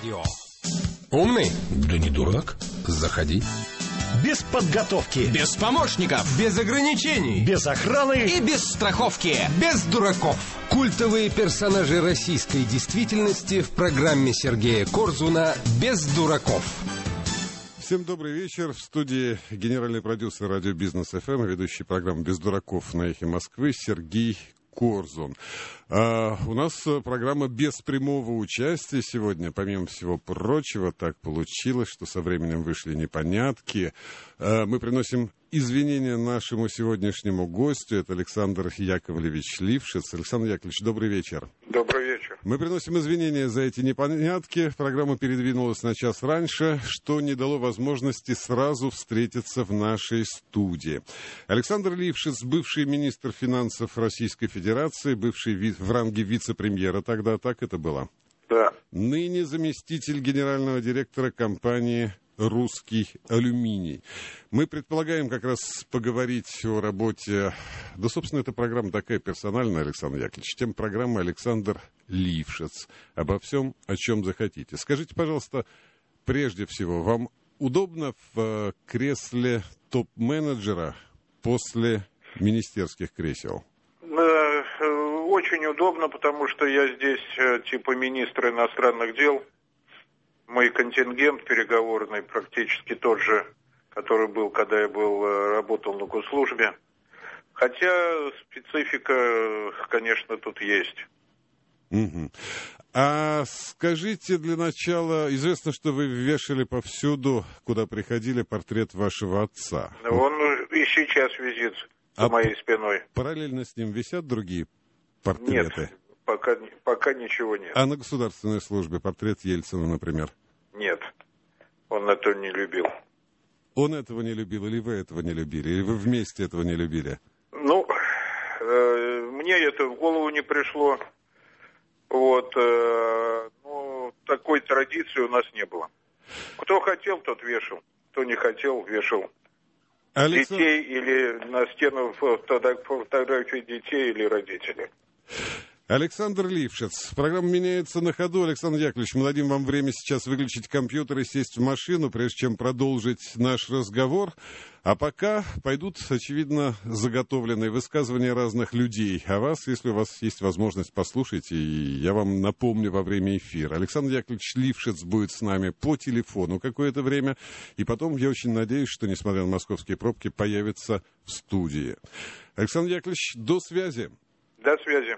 Радио. Умный? Да не дурак. Заходи. Без подготовки. Без помощников. Без ограничений. Без охраны. И без страховки. Без дураков. Культовые персонажи российской действительности в программе Сергея Корзуна «Без дураков». Всем добрый вечер. В студии генеральный продюсер радио Бизнес ФМ, ведущий программы «Без дураков» на Эхе Москвы Сергей Корзун. У нас программа без прямого участия сегодня. Помимо всего прочего, так получилось, что со временем вышли непонятки. Мы приносим извинения нашему сегодняшнему гостю. Это Александр Яковлевич Лившиц. Александр Яковлевич, добрый вечер. Добрый вечер. Мы приносим извинения за эти непонятки. Программа передвинулась на час раньше, что не дало возможности сразу встретиться в нашей студии. Александр Лившиц, бывший министр финансов Российской Федерации, бывший в ранге вице-премьера тогда, так это было? Да. Ныне заместитель генерального директора компании «Русский алюминий». Мы предполагаем как раз поговорить о работе... Да, собственно, эта программа такая персональная, Александр Яковлевич. Тем программа Александр Лившиц. Обо всем, о чем захотите. Скажите, пожалуйста, прежде всего, вам удобно в кресле топ-менеджера после министерских кресел? Очень удобно, потому что я здесь типа министра иностранных дел. Мой контингент переговорный практически тот же, который был, когда я работал на госслужбе. Хотя специфика, конечно, тут есть. Угу. А скажите для начала, известно, что вы вешали повсюду, куда приходили, портрет вашего отца. Он и сейчас висит за моей спиной. Параллельно с ним висят другие портреты? Нет, пока ничего нет. А на государственной службе портрет Ельцина, например? Нет, он этого не любил. Он этого не любил, или вы этого не любили, или вы вместе этого не любили? Ну, мне это в голову не пришло. Вот, ну, такой традиции у нас не было. Кто хотел, тот вешал, кто не хотел, вешал. Детей или на стену фотографии детей или родителей. Александр Лившиц. Программа меняется на ходу. Александр Яковлевич, мы дадим вам время сейчас выключить компьютер и сесть в машину, прежде чем продолжить наш разговор. А пока пойдут, очевидно, заготовленные высказывания разных людей о вас, если у вас есть возможность послушать, и я вам напомню во время эфира. Александр Яковлевич Лившиц будет с нами по телефону какое-то время, и потом, я очень надеюсь, что, несмотря на московские пробки, появится в студии. Александр Яковлевич, до связи. До связи.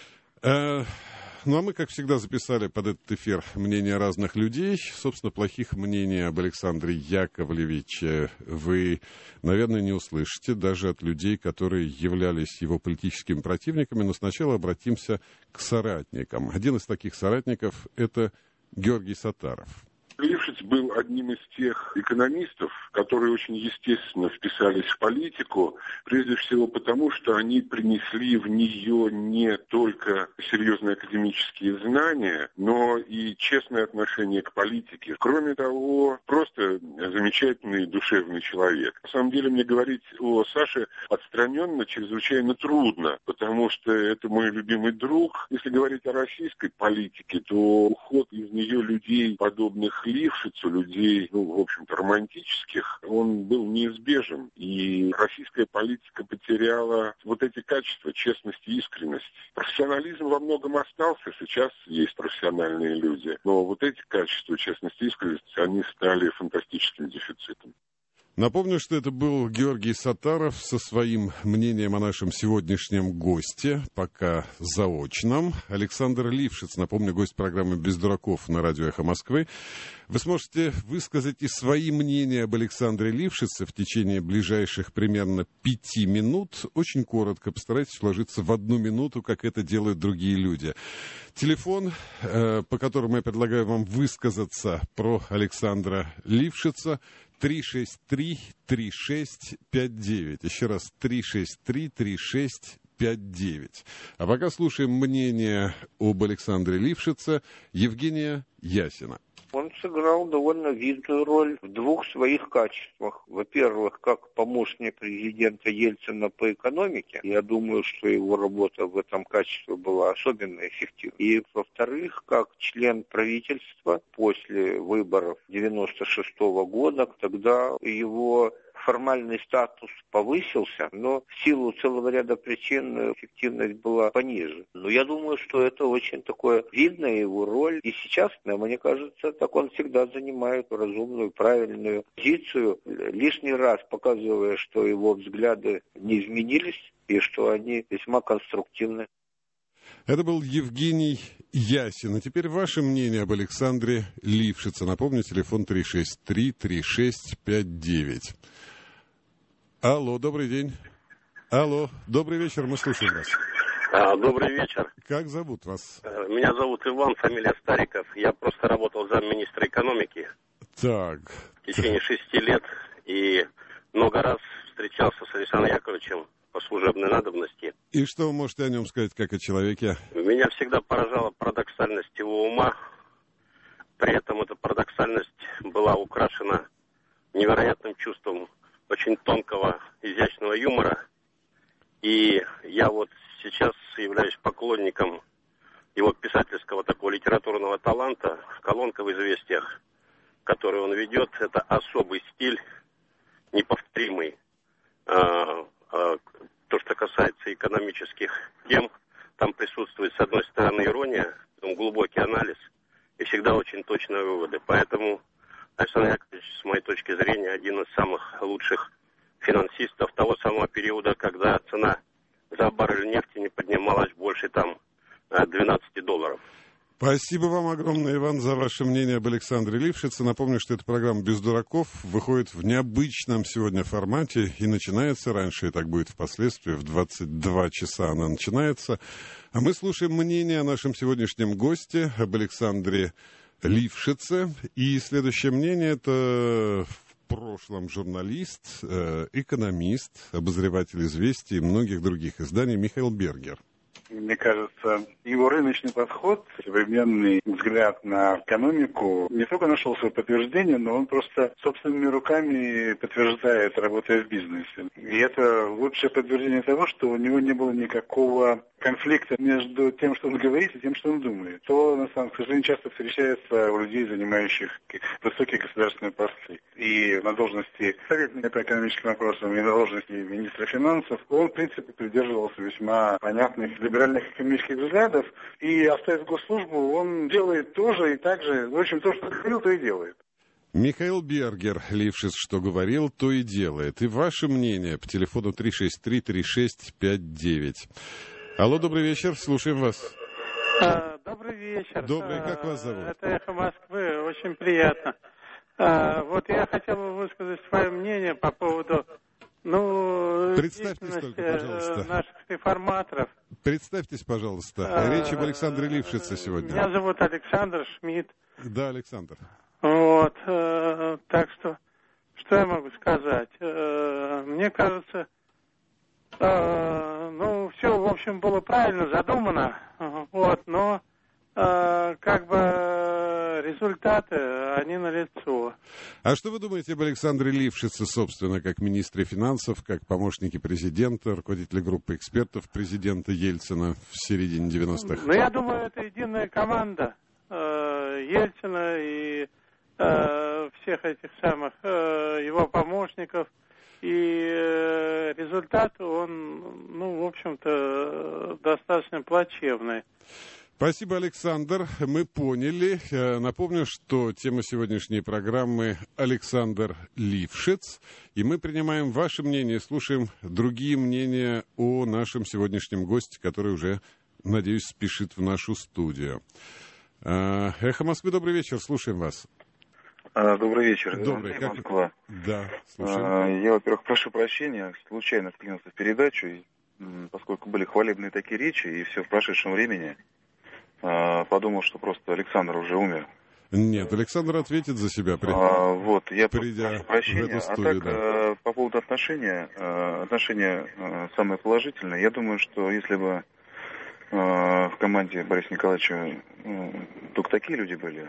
Ну, а мы, как всегда, записали под этот эфир мнения разных людей. Собственно, плохих мнений об Александре Яковлевиче вы, наверное, не услышите, даже от людей, которые являлись его политическими противниками. Но сначала обратимся к соратникам. Один из таких соратников – это Георгий Саттаров. Лившиц был одним из тех экономистов, которые очень естественно вписались в политику, прежде всего потому, что они принесли в нее не только серьезные академические знания, но и честное отношение к политике. Кроме того, просто замечательный душевный человек. На самом деле, мне говорить о Саше отстраненно чрезвычайно трудно, потому что это мой любимый друг. Если говорить о российской политике, то уход из нее людей, подобных Лившицу, людей, в общем-то, романтических, он был неизбежен. И российская политика потеряла вот эти качества, честность и искренность. Профессионализм во многом остался, сейчас есть профессиональные люди. Но вот эти качества, честность и искренность, они стали фантастическим дефицитом. Напомню, что это был Георгий Саттаров со своим мнением о нашем сегодняшнем госте, пока заочном. Александр Лившиц, напомню, гость программы «Без дураков» на радио «Эхо Москвы. Вы сможете высказать и свои мнения об Александре Лившице в течение ближайших примерно 5 минут. Очень коротко, постарайтесь вложиться в 1 минуту, как это делают другие люди. Телефон, по которому я предлагаю вам высказаться про Александра Лившица, 363-3659. Еще раз, 363-3659. А пока слушаем мнение об Александре Лившице Евгения Ясина. Он сыграл довольно видную роль в двух своих качествах. Во-первых, как помощник президента Ельцина по экономике. Я думаю, что его работа в этом качестве была особенно эффективна. И, во-вторых, как член правительства после выборов 1996 года, тогда его формальный статус повысился, но в силу целого ряда причин эффективность была пониже. Но я думаю, что это очень такое видная его роль. И сейчас, мне кажется, так он всегда занимает разумную, правильную позицию, лишний раз показывая, что его взгляды не изменились и что они весьма конструктивны. Это был Евгений Ясин. А теперь ваше мнение об Александре Лившице. Напомню, телефон 363-3659. Алло, добрый день. Алло, добрый вечер, мы слушаем вас. Добрый вечер. Как зовут вас? Меня зовут Иван, фамилия Стариков. Я просто работал замминистра экономики. Так. В течение 6 лет. И много раз встречался с Александром Яковлевичем по служебной надобности. И что вы можете о нем сказать, как о человеке? Меня всегда поражала парадоксальность его ума. При этом эта парадоксальность была украшена невероятным чувством очень тонкого, изящного юмора. И я вот сейчас являюсь поклонником его писательского такого литературного таланта. Колонка в «Известиях», которую он ведет, это особый стиль, неповторимый. То, что касается экономических тем, там присутствует, с одной стороны, ирония, потом глубокий анализ и всегда очень точные выводы. Поэтому Александр Яковлевич, с моей точки зрения, один из самых лучших финансистов того самого периода, когда цена за баррель нефти не поднималась больше $12. Спасибо вам огромное, Иван, за ваше мнение об Александре Лившице. Напомню, что эта программа «Без дураков» выходит в необычном сегодня формате и начинается раньше, и так будет впоследствии, в 22 часа она начинается. А мы слушаем мнение о нашем сегодняшнем госте, об Александре Лившице. И следующее мнение – это в прошлом журналист, экономист, обозреватель «Известий» и многих других изданий Михаил Бергер. Мне кажется, его рыночный подход, современный взгляд на экономику не только нашел свое подтверждение, но он просто собственными руками подтверждает, работая в бизнесе. И это лучшее подтверждение того, что у него не было никакого конфликта между тем, что он говорит, и тем, что он думает. То, на самом деле, к сожалению, часто встречается у людей, занимающих высокие государственные посты. И на должности советника по экономическим вопросам, и на должности министра финансов, он, в принципе, придерживался весьма понятных либеральных экономических взглядов. И, оставив госслужбу, он делает тоже и так же, в общем, то, что говорил, то и делает. Михаил Бергер, Лившиц, что говорил, то и делает. И ваше мнение по телефону 363-3659. Алло, добрый вечер, слушаем вас. Добрый вечер. Добрый, как вас зовут? Это «Эхо Москвы», очень приятно. Вот я хотел бы высказать свое мнение по поводу, Представьтесь только, пожалуйста. Наших реформаторов. Представьтесь, пожалуйста. Речь об Александре Лившице сегодня. Меня зовут Александр Шмидт. Да, Александр. Вот, так что я могу сказать? Мне кажется, все, в общем, было правильно задумано, вот, но результаты, они налицо. А что вы думаете об Александре Лившице, собственно, как министре финансов, как помощнике президента, руководителе группы экспертов президента Ельцина в середине 90-х? Я думаю, это единая команда Ельцина и всех этих самых его помощников. И результат, он, в общем-то, достаточно плачевный. Спасибо, Александр. Мы поняли. Напомню, что тема сегодняшней программы Александр Лившиц. И мы принимаем ваше мнение, слушаем другие мнения о нашем сегодняшнем госте, который уже, надеюсь, спешит в нашу студию. Эхо Москвы, добрый вечер, слушаем вас. Добрый вечер. Добрый. Как... Москва. Да, слушаем. Я, во-первых, прошу прощения, случайно вклинился в передачу, поскольку были хвалебные такие речи, и все в прошедшем времени. Подумал, что просто Александр уже умер. Нет, Александр ответит за себя, я придя прошу прощения. в эту студию. Да. По поводу отношения самое положительное. Я думаю, что если бы в команде Бориса Николаевича только такие люди были,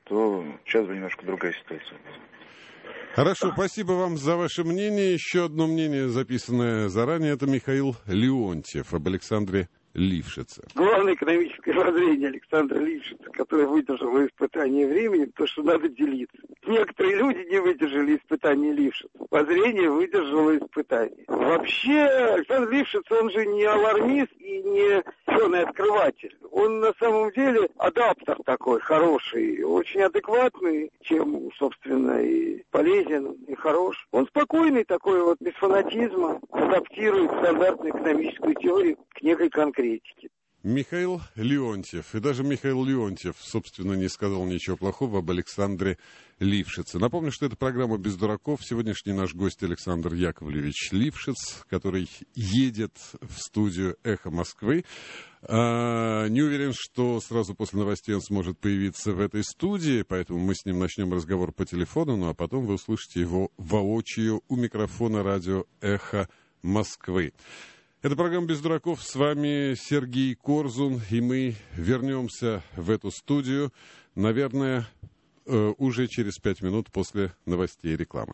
то сейчас бы немножко другая ситуация. Хорошо, спасибо вам за ваше мнение. Еще одно мнение, записанное заранее, это Михаил Леонтьев об Александре Лившице. Главное экономическое воззрение Александра Лившица, который выдержал испытание временем, то, что надо делиться. Некоторые люди не выдержали испытание Лившица. Воззрение выдержало испытание. Вообще, Александр Лившиц, он же не алармист и не ученый открыватель. Он на самом деле адаптер такой хороший, очень адекватный, чем, собственно, и полезен, и хорош. Он спокойный такой вот, без фанатизма, адаптирует стандартную экономическую теорию к некой конкретике. Михаил Леонтьев. И даже Михаил Леонтьев, собственно, не сказал ничего плохого об Александре Лившице. Напомню, что это программа «Без дураков». Сегодняшний наш гость Александр Яковлевич Лившиц, который едет в студию «Эхо Москвы». Не уверен, что сразу после новостей он сможет появиться в этой студии, поэтому мы с ним начнем разговор по телефону, ну а потом вы услышите его воочию у микрофона радио «Эхо Москвы». Это программа «Без дураков». С вами Сергей Корзун, и мы вернемся в эту студию, наверное, уже через 5 минут после новостей и рекламы.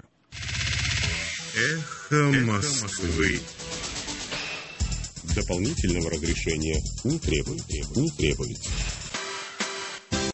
«Эхо Москвы». Дополнительного разрешения не требуется.